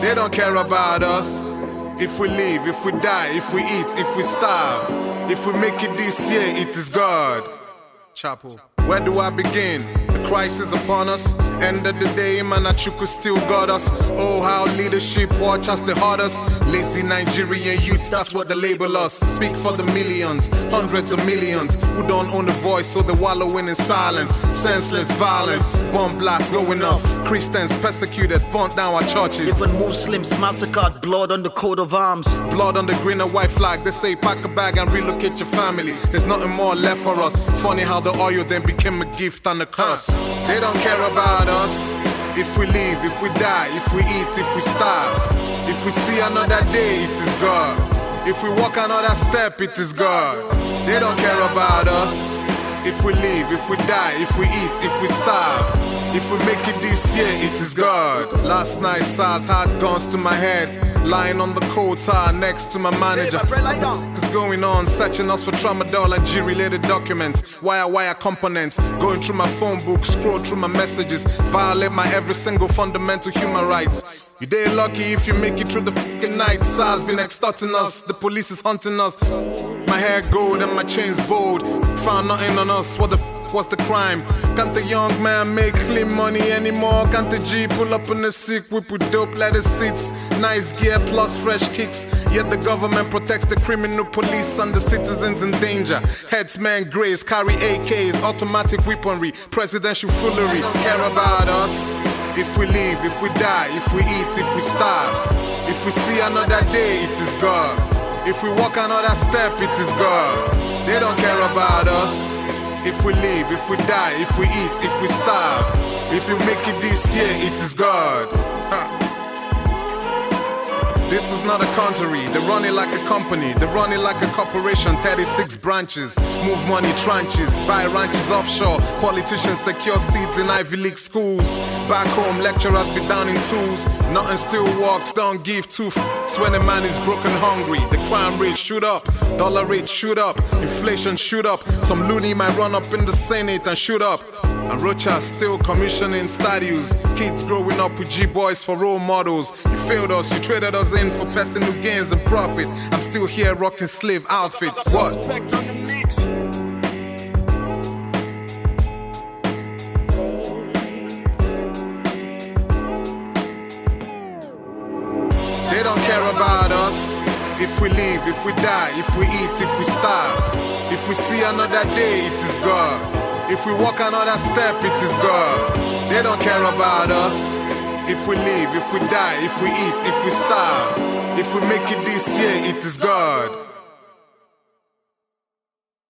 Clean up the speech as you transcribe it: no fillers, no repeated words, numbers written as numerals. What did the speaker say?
They don't care about us. If we live, if we die, if we eat, if we starve, if we make it this year, it is God. Chapel. Where do I begin? The crisis upon us. End of the day, man, Achukwu still got us. Oh, how leadership watch us the hardest. Lazy Nigerian youths, that's what they label us. Speak for the millions, hundreds of millions who don't own a voice, so they're wallowing in silence. Senseless violence, bomb blasts going off. Christians persecuted, burnt down our churches. Even Muslims massacred, blood on the coat of arms. Blood on the green and white flag. They say pack a bag and relocate your family. There's nothing more left for us. Funny how the oil then became a gift and a curse. They don't care about us. If we live, if we die, if we eat, if we starve, if we see another day, it is God. If we walk another step, it is God. They don't care about us. If we live, if we die, if we eat, if we starve, if we make it this year, it is God. Last night, SARS had guns to my head, lying on the coal tar next to my manager. What's going on? Searching us for tramadol and G-related documents, wire components, going through my phone book, scroll through my messages, violate my every single fundamental human right. You day lucky if you make it through the fucking night. SARS been extorting us, the police is hunting us. My hair gold and my chains bold. Found nothing on us, what the was the crime? Can't the young man make clean money anymore? Can't the G pull up in the sick whip with dope leather seats, nice gear plus fresh kicks? Yet the government protects the criminal police and the citizens in danger. Headsmen graze, carry AKs, automatic weaponry, presidential foolery. Care about us. If we live, if we die, if we eat, if we starve, if we see another day, it is God. If we walk another step, it is God. They don't care about us. If we live, if we die, if we eat, if we starve, if we make it this year, it is God. This is not a country, they run it like a company, they run it like a corporation, 36 branches, move money tranches, buy ranches offshore, politicians secure seats in Ivy League schools, back home lecturers be down in tools, nothing still works, don't give two f***s when a man is broken hungry, the crime rate shoot up, dollar rate shoot up, inflation shoot up, some loony might run up in the Senate and shoot up. And Rocha still commissioning statues. Kids growing up with G-boys for role models. You failed us, you traded us in for personal gains and profit. I'm still here rocking slave outfit. What? They don't care about us. If we live, if we die, if we eat, if we starve, if we see another day, it is God. If we walk another step, it is God. They don't care about us. If we live, if we die, if we eat, if we starve, if we make it this year, it is God.